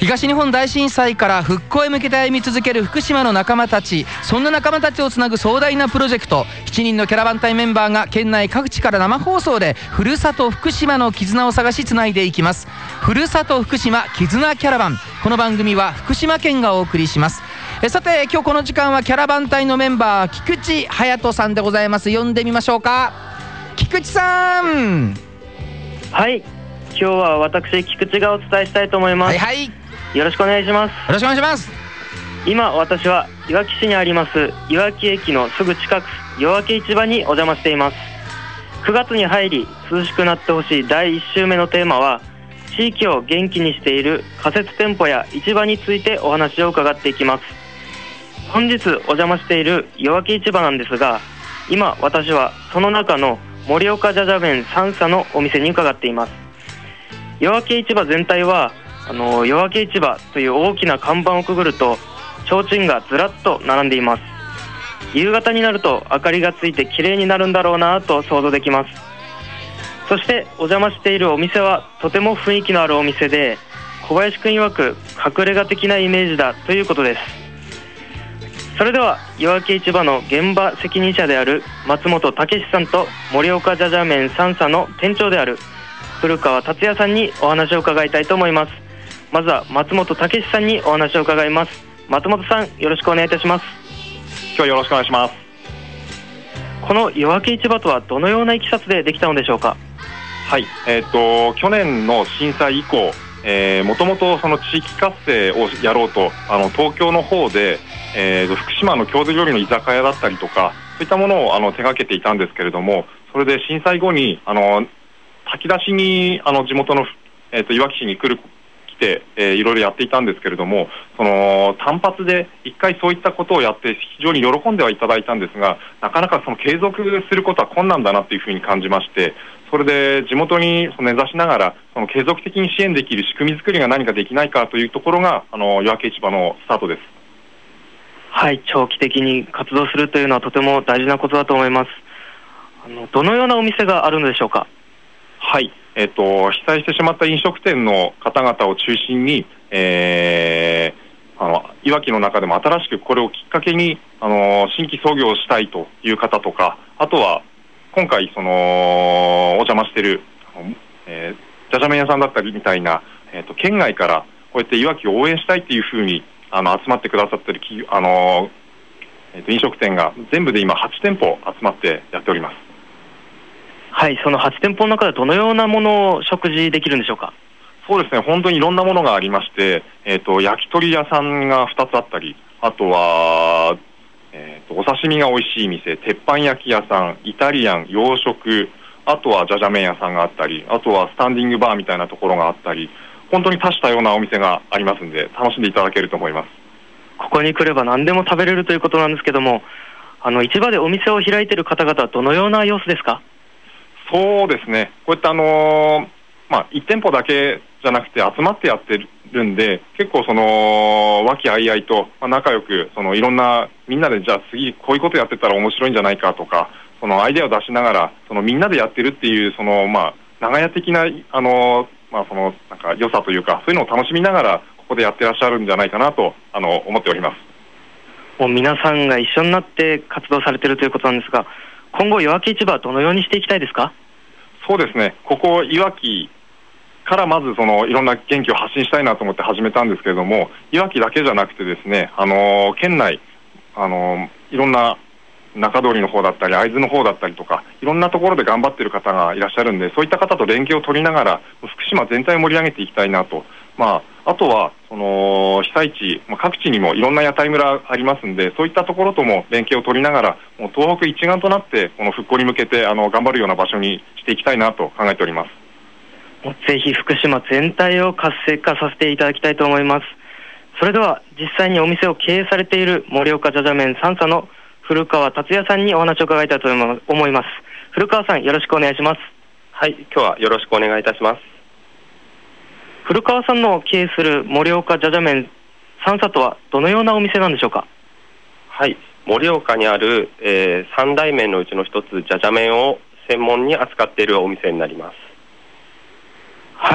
東日本大震災から復興へ向けて歩み続ける福島の仲間たち、そんな仲間たちをつなぐ壮大なプロジェクト。7人のキャラバン隊メンバーが県内各地から生放送でふるさと福島の絆を探しつないでいきます。ふるさと福島絆キャラバン。この番組は福島県がお送りします。さて今日この時間はキャラバン隊のメンバー菊池隼人さんでございます。呼んでみましょうか。菊池さん。 はい、今日は私菊池がお伝えしたいと思います。 はいはい、 よろしくお願いします。 よろしくお願いします。 今私はいわき市にありますいわき駅のすぐ近く夜明け市場にお邪魔しています。9月に入り涼しくなってほしい第1週目のテーマは、地域を元気にしている仮設店舗や市場についてお話を伺っていきます。本日お邪魔している夜明け市場なんですが、今私はその中の盛岡じゃじゃ麺三叉のお店に伺っています。夜明け市場全体は夜明け市場という大きな看板をくぐると提灯がずらっと並んでいます。夕方になると明かりがついて綺麗になるんだろうなと想像できます。そしてお邪魔しているお店はとても雰囲気のあるお店で、小林くん曰く隠れ家的なイメージだということです。それでは夜明け市場の現場責任者である松本武さんと盛岡じゃじゃ麺三叉の店長である古川達也さんにお話を伺いたいと思います。まずは松本武さんにお話を伺います。松本さん、よろしくお願いいたします。 今日はよろしくお願いします。 この夜明け市場とはどのようないきさつでできたのでしょうか。 はい、去年の震災以降、もともとその地域活性をやろうと東京の方で、福島の郷土料理の居酒屋だったりとかそういったものを手掛けていたんですけれども、それで震災後に炊き出しに地元の、いわき市に来て、いろいろやっていたんですけれども、その単発で一回そういったことをやって非常に喜んではいただいたんですが、なかなかその継続することは困難だなというふうに感じまして、それで地元に根ざしながらその継続的に支援できる仕組み作りが何かできないかというところが夜明け市場のスタートです。 はい、長期的に活動するというのはとても大事なことだと思います。どのようなお店があるのでしょうか。 はい、被災してしまった飲食店の方々を中心に、いわきの中でも新しくこれをきっかけに新規創業をしたいという方とか、あとは今回お邪魔しているじゃじゃ麺屋さんだったりみたいな、県外からこうやっていわきを応援したいっていうふうに集まってくださっている飲食店が全部で今8店舗集まってやっております。 はい、その8店舗の中でどのようなものを食事できるんでしょうか。 そうですね、本当にいろんなものがありまして、焼き鳥屋さんが2つあったり、あとは、お刺身が美味しい店、鉄板焼き屋さん、イタリアン、洋食、あとはじゃじゃ麺屋さんがあったり、あとはスタンディングバーみたいなところがあったり、本当に多種多様なお店がありますので楽しんでいただけると思います。 ここに来れば何でも食べれるということなんですけども、市場でお店を開いている方々はどのような様子ですか。 そうですね、こういった1店舗だけじゃなくて集まってやってるんで、結構和気あいあいと仲良くいろんなみんなでじゃあ次こういうことやってたら面白いんじゃないかとか、そのアイデアを出しながらみんなでやってるっていう長屋的ななんか良さというか、そういうのを楽しみながらここでやってらっしゃるんじゃないかなと思っております。 もう皆さんが一緒になって活動されているということなんですが、今後夜明け市場はどのようにしていきたいですか。 そうですね、ここいわきからまずいろんな元気を発信したいなと思って始めたんですけれども、いわきだけじゃなくてですね、県内いろんな中通りの方だったり会津の方だったりとかいろんなところで頑張っている方がいらっしゃるんで、そういった方と連携を取りながら福島全体を盛り上げていきたいなと。あとは被災地各地にもいろんな屋台村ありますんで、そういったところとも連携を取りながらもう東北一丸となってこの復興に向けて頑張るような場所にしていきたいなと考えております。 ぜひ福島全体を活性化させていただきたいと思います。それでは実際にお店を経営されている盛岡じゃじゃ麺三叉の古川達也さんにお話を伺いたいと思います。古川さん、よろしくお願いします。 はい、今日はよろしくお願いいたします。 古川さんの経営する盛岡じゃじゃ麺三叉とはどのようなお店なんでしょうか。 はい、盛岡にある、三大麺のうちの一つじゃじゃ麺を専門に扱っているお店になります。 はい、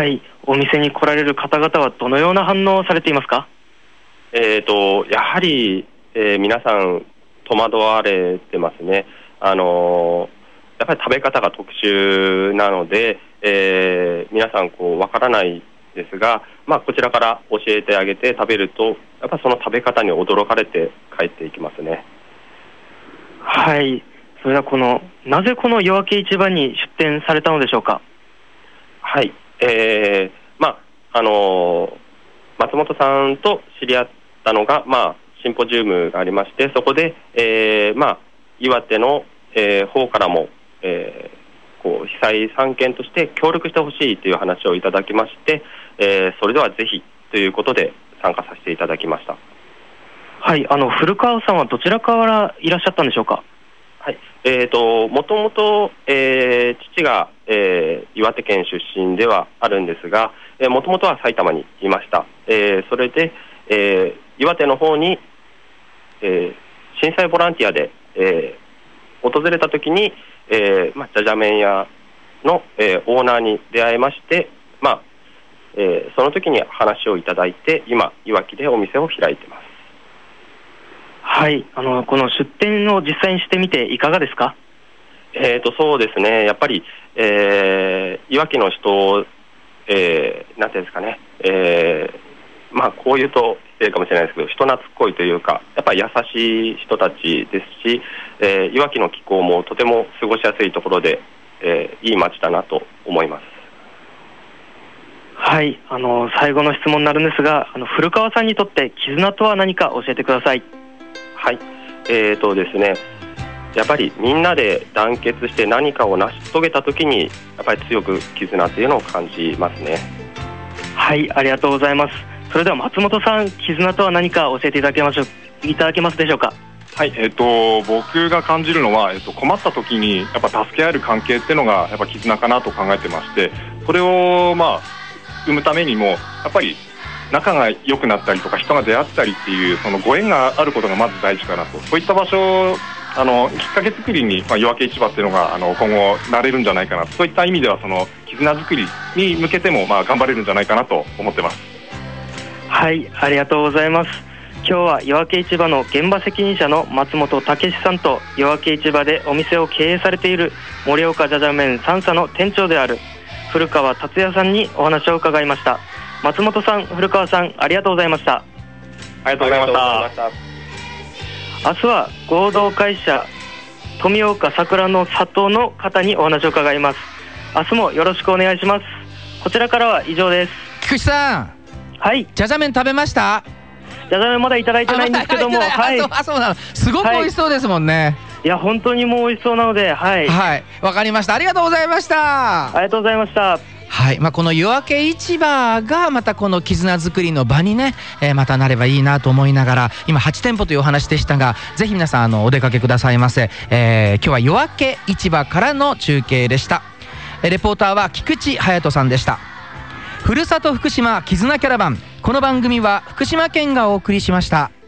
お店に来られる方々はどのような反応をされていますか？ やはり、皆さん戸惑われてますね。やっぱり食べ方が特殊なので、皆さんわからないですが、こちらから教えてあげて食べると、やっぱその食べ方に驚かれて帰っていきますね。 はい。それではなぜこの夜明け市場に出店されたのでしょうか？ はい。松本さんと知り合ったのが、シンポジウムがありまして、そこで、岩手の、方からも、被災3県として協力してほしいという話をいただきまして、それではぜひということで参加させていただきました。 はい。古川さんはどちらからいらっしゃったんでしょうか？ はい。もともと父が、岩手県出身ではあるんですが、もともとは埼玉にいました。それで、岩手の方に、震災ボランティアで、訪れたときに、じゃじゃ麺屋の、オーナーに出会いまして、その時に話をいただいて、今いわきでお店を開いてます。 はい。この出店を実際にしてみていかがですか？ そうですね。やっぱり、いわきの人、なんていうんですかね、こう言うと失礼かもしれないですけど、人懐っこいというか、やっぱり優しい人たちですし、いわきの気候もとても過ごしやすいところで、いい街だなと思います。 はい。最後の質問になるんですが、古川さんにとって絆とは何か教えてください。 はい。ですね、やっぱりみんなで団結して何かを成し遂げたときに、やっぱり強く絆っていうのを感じますね。 はい、ありがとうございます。それでは松本さん、絆とは何か教えていただけますでしょうか？ はい、僕が感じるのは、困った時にやっぱ助け合える関係っていうのがやっぱ絆かなと考えてまして、それを生むためにもやっぱり仲が良くなったりとか人が出会ったりっていうそのご縁があることがまず大事かなと。そういった場所きっかけ作りに、夜明け市場っていうのが今後なれるんじゃないかな、そういった意味ではその絆作りに向けても頑張れるんじゃないかなと思ってます。 はい、ありがとうございます。今日は夜明け市場の現場責任者の松本武さんと、夜明け市場でお店を経営されている盛岡じゃじゃ麺三佐の店長である古川達也さんにお話を伺いました。松本さん、古川さん、ありがとうございました。 ありがとうございました。 明日は合同会社富岡桜の里の方にお話を伺います。明日もよろしくお願いします。こちらからは以上です。 菊池さん、 はい。 じゃじゃ麺食べました？ じゃじゃ麺まだいただいてないんですけども、はい。 そうなの。すごく美味しそうですもんね。 いや本当にもう美味しそうなので、はいはい、わかりました。ありがとうございました。 ありがとうございました。 はい、この夜明け市場がまたこの絆作りの場にね、またなればいいなと思いながら、今8店舗というお話でしたが、ぜひ皆さんお出かけくださいませ。今日は夜明け市場からの中継でした。レポーターは菊池隼人さんでした。ふるさと福島絆キャラバン、この番組は福島県がお送りしました。